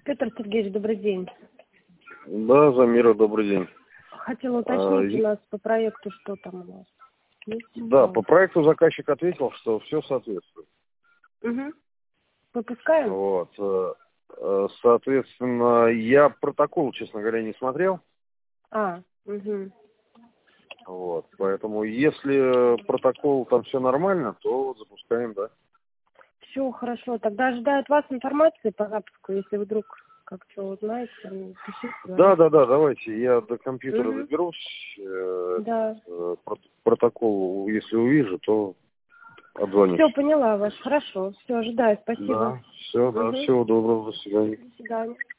Петр Сергеевич, добрый день. Да, Замира, добрый день. Хотела уточнить у нас по проекту, что там у нас есть. Да, по проекту заказчик ответил, что все соответствует. Угу. Выпускаем? Вот. Соответственно, я протокол, честно говоря, не смотрел. Угу. Вот. Поэтому, если протокол там все нормально, то запускаем, да. Все хорошо. Тогда ожидают вас информации по запуску, если вдруг как что узнаете, пишите. Да, давайте. Я до компьютера Угу. доберусь. Да. Протокол, если увижу, то отзвонюсь. Все, поняла вас. Хорошо. Все, ожидаю. Спасибо. Да, все, да, Угу. всего доброго, до свидания. До свидания.